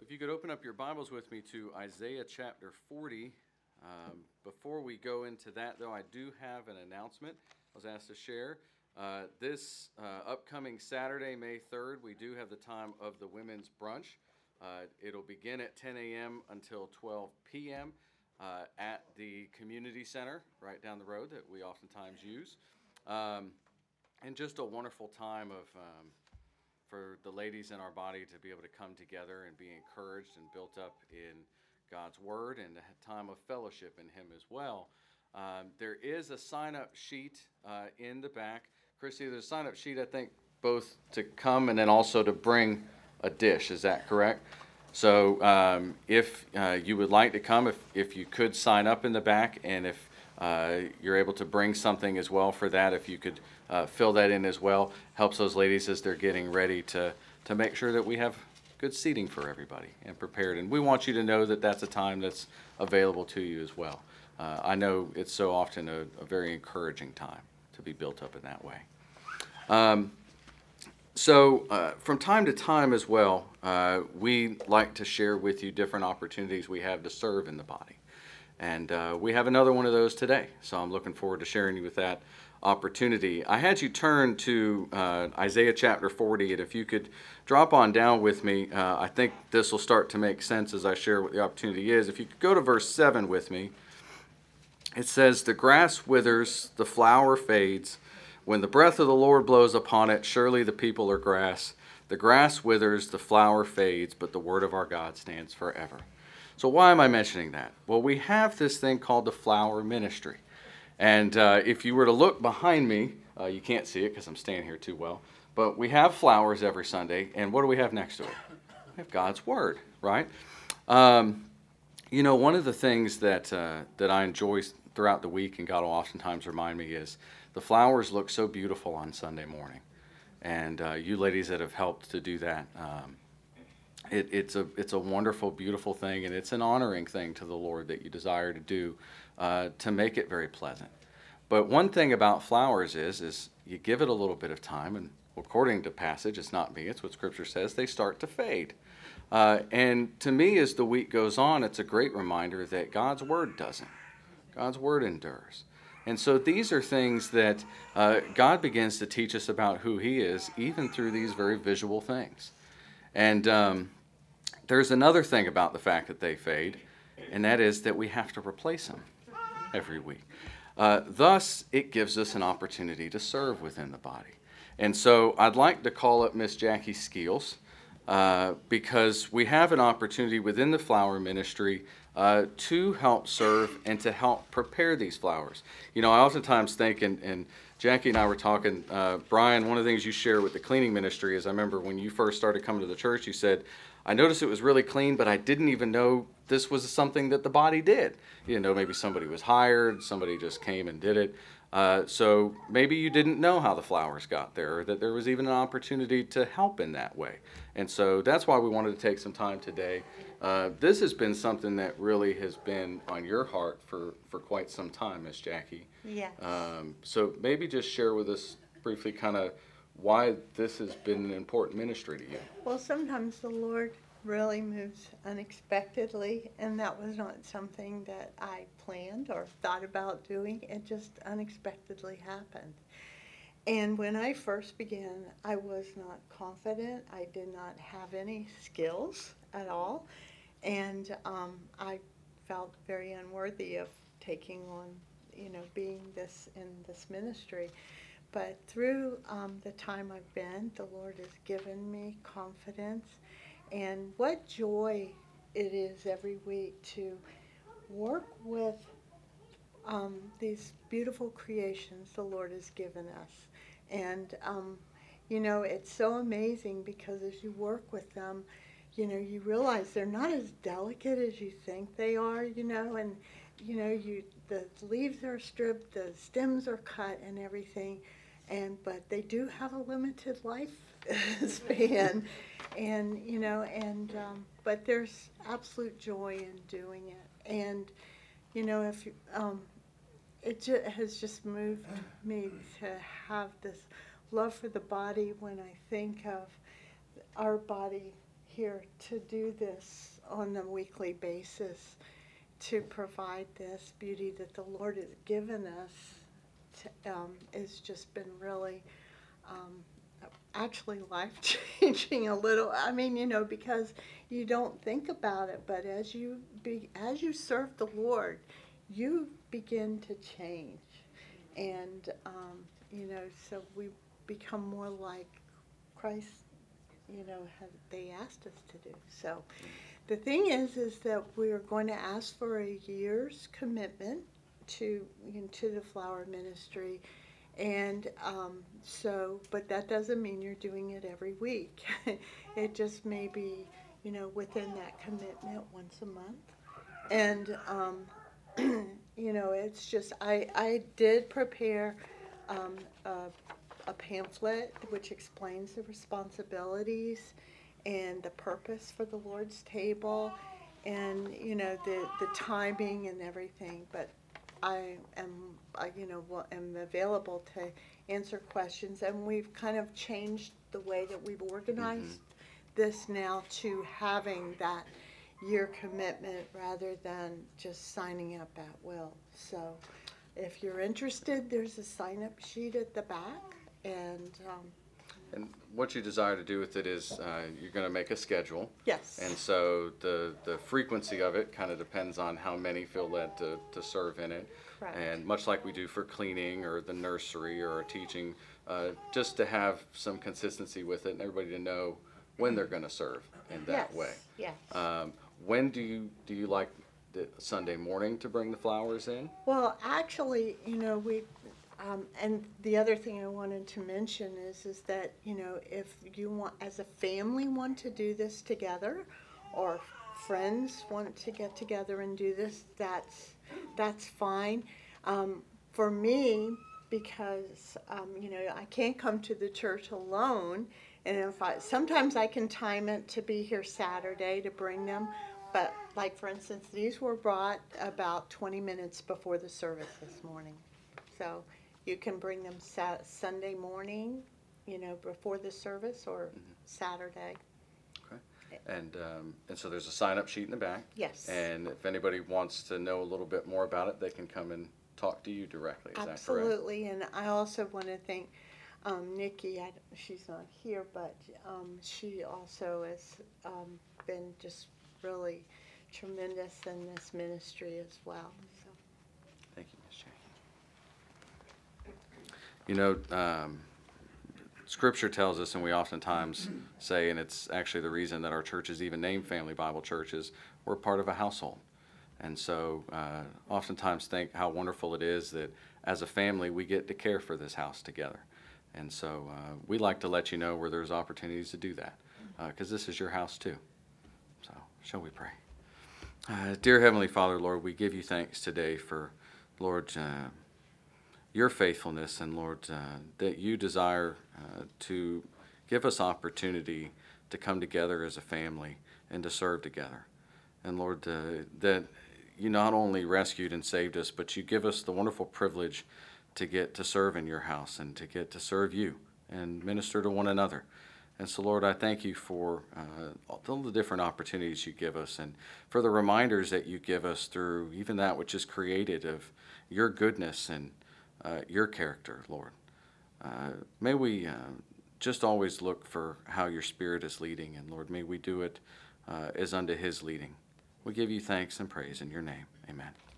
If you could open up your Bibles with me to Isaiah chapter 40. Before we go into that, though, I do have an announcement I was asked to share. This upcoming Saturday, May 3rd, we do have the time of the women's brunch. It'll begin at 10 a.m. until 12 p.m. At the community center right down the road that we oftentimes use. And just a wonderful time for the ladies in our body to be able to come together and be encouraged and built up in God's Word and a time of fellowship in Him as well. There is a sign-up sheet in the back. Christy, there's a sign-up sheet, I think, both to come and then also to bring a dish. Is that correct? So if you would like to come, if you could sign up in the back, and if you're able to bring something as well for that, if you could fill that in as well, helps those ladies as they're getting ready to make sure that we have good seating for everybody and prepared. And we want you to know that that's a time that's available to you as well. I know it's so often a very encouraging time to be built up in that way. So from time to time as well, we like to share with you different opportunities we have to serve in the body. And we have another one of those today, so I'm looking forward to sharing you with that opportunity. I had you turn to Isaiah chapter 40, and if you could drop on down with me, I think this will start to make sense as I share what the opportunity is. If you could go to verse 7 with me, it says, "The grass withers, the flower fades. When the breath of the Lord blows upon it, surely the people are grass. The grass withers, the flower fades, but the word of our God stands forever." So why am I mentioning that? Well, we have this thing called the flower ministry. And if you were to look behind me, you can't see it because I'm standing here too well, but we have flowers every Sunday, and what do we have next to it? We have God's Word, right? You know, one of the things that I enjoy throughout the week, and God will oftentimes remind me, is the flowers look so beautiful on Sunday morning. And you ladies that have helped to do that, it's a wonderful, beautiful thing, and it's an honoring thing to the Lord that you desire to do to make it very pleasant. But one thing about flowers is you give it a little bit of time, and according to passage, it's not me, it's what Scripture says, they start to fade. And to me, as the week goes on, it's a great reminder that God's Word doesn't. God's Word endures. And so these are things that God begins to teach us about who He is, even through these very visual things. And there's another thing about the fact that they fade, and that is that we have to replace them every week. Thus, it gives us an opportunity to serve within the body. And so I'd like to call up Miss Jackie Skeels because we have an opportunity within the flower ministry to help serve and to help prepare these flowers. You know, I oftentimes think, and Jackie and I were talking, Brian, one of the things you share with the cleaning ministry is I remember when you first started coming to the church, you said, I noticed it was really clean, but I didn't even know this was something that the body did. You didn't know maybe somebody was hired, somebody just came and did it. So maybe you didn't know how the flowers got there, or that there was even an opportunity to help in that way. And so that's why we wanted to take some time today. This has been something that really has been on your heart for quite some time, Miss Jackie. Yes. So maybe just share with us briefly kind of why this has been an important ministry to you. Well, sometimes the Lord really moves unexpectedly, and that was not something that I planned or thought about doing. It just unexpectedly happened. And when I first began, I was not confident. I did not have any skills at all, and I felt very unworthy of taking on, being in this ministry. But through the time I've been, the Lord has given me confidence, and what joy it is every week to work with these beautiful creations the Lord has given us. And, it's so amazing because as you work with them, you realize they're not as delicate as you think they are, and, the leaves are stripped, the stems are cut and everything, but they do have a limited life span, and but there's absolute joy in doing it, and if has just moved me to have this love for the body when I think of our body here to do this on a weekly basis, to provide this beauty that the Lord has given us, has just been really actually life-changing a little. I mean, because you don't think about it, but as you serve the Lord, you begin to change. And, so we become more like Christ, they asked us to do. So the thing is that we're going to ask for a year's commitment to the flower ministry. And but that doesn't mean you're doing it every week. It just may be, within that commitment once a month. And, it's just, I did prepare a pamphlet which explains the responsibilities and the purpose for the Lord's table and, the timing and everything. But I am available to answer questions, and we've kind of changed the way that we've organized this now to having that year commitment rather than just signing up at will. So if you're interested, there's a sign-up sheet at the back, and what you desire to do with it is you're going to make a schedule. yes. And so the frequency of it kind of depends on how many feel led to serve in it. Correct. And much like we do for cleaning or the nursery or teaching, just to have some consistency with it and everybody to know when they're going to serve in that way. Yes. When do you like the Sunday morning to bring the flowers in? Well, actually, we, and the other thing I wanted to mention is that, if you want, as a family, want to do this together, or friends want to get together and do this, that's fine. For me, because, I can't come to the church alone, and sometimes I can time it to be here Saturday to bring them, but like, for instance, these were brought about 20 minutes before the service this morning. So you can bring them Sunday morning, before the service, or Saturday. Okay. And so there's a sign-up sheet in the back. Yes. And if anybody wants to know a little bit more about it, they can come and talk to you directly. Is that correct? Absolutely. And I also want to thank Nikki. She's not here, but she also has been just really tremendous in this ministry as well. So. Thank you, Ms. Jackie. Scripture tells us, and we oftentimes say, and it's actually the reason that our church is even named Family Bible Churches, we're part of a household. And so oftentimes think how wonderful it is that as a family we get to care for this house together. And so we like to let you know where there's opportunities to do that, because this is your house too. So shall we pray? Dear Heavenly Father, Lord, we give you thanks today for, Lord, your faithfulness, and Lord, that you desire to give us opportunity to come together as a family and to serve together. And Lord, that you not only rescued and saved us, but you give us the wonderful privilege to get to serve in your house and to get to serve you and minister to one another. And so, Lord, I thank you for all the different opportunities you give us, and for the reminders that you give us through even that which is created of your goodness and your character, Lord. May we just always look for how your Spirit is leading, and Lord, may we do it as unto his leading. We give you thanks and praise in your name. Amen.